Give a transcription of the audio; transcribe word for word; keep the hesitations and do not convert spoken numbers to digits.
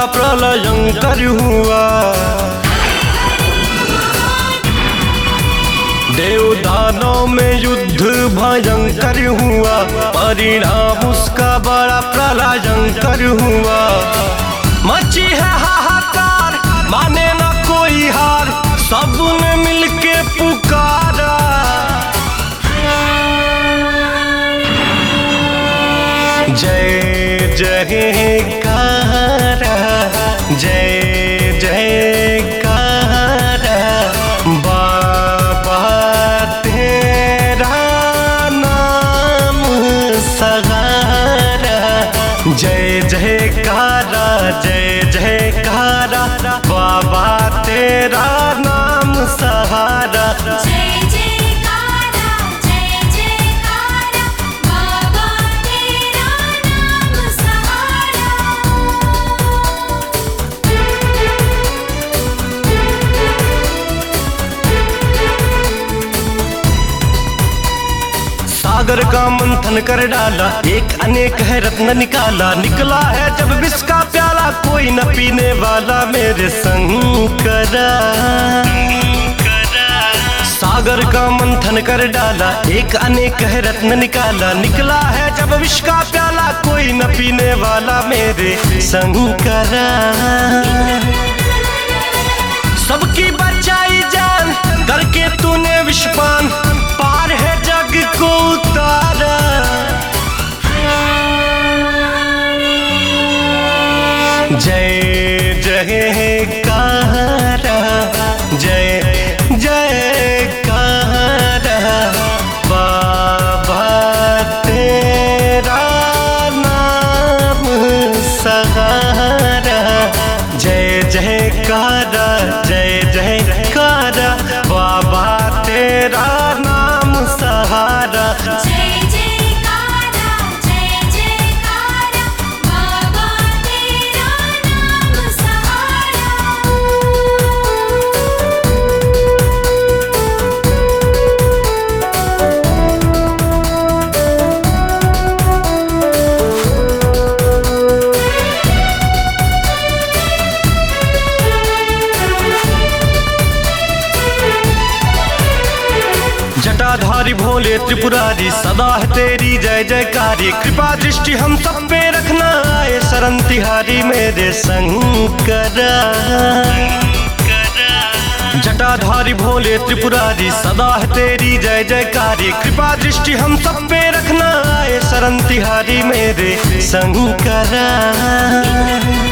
बड़ा प्रलयंकर हुआ। देव दानों में युद्ध भयंकर हुआ, परिणाम उसका बड़ा प्रलयंकर हुआ। मची है हाहाकार, माने ना कोई हार, सबने मिलके पुकारा। जय जयकारा, जय जयकारा, बाबा तेरा नाम सहारा। जय जयकारा, जय जयकारा, बाबा तेरा नाम सहारा। जय जयकारा, जय जयकारा, बाबा तेरा नाम सहारा। सागर का मंथन कर डाला, एक अनेक है रत्न निकाला। निकला है जब विष का प्याला, कोई न पीने वाला मेरे शंकरा। सागर का मंथन कर डाला, एक अनेक है रत्न निकाला। निकला है जब विष का प्याला, कोई न पीने वाला मेरे शंकरा। सबकी बचाई जान करके तूने विषपान, पार है जग को उतारा। जय जयकारा, जय जयकारा, बाबा तेरा नाम सहारा। जय जयकारा, जय जयकारा, बाबा तेरा नाम सहारा। जय जयकारा, जय जयकारा, बाबा तेरा नाम सहारा। जटाधारी भोले त्रिपुरारी, सदा है तेरी जय जयकारी। कृपा दृष्टि हम सब पे रखना, आए शरण तिहारी मेरे शंकरा। जटाधारी भोले त्रिपुरारी, सदा है तेरी जय जयकारी। कृपा दृष्टि हम सब पे रखना, आए शरण तिहारी मेरे शंकरा।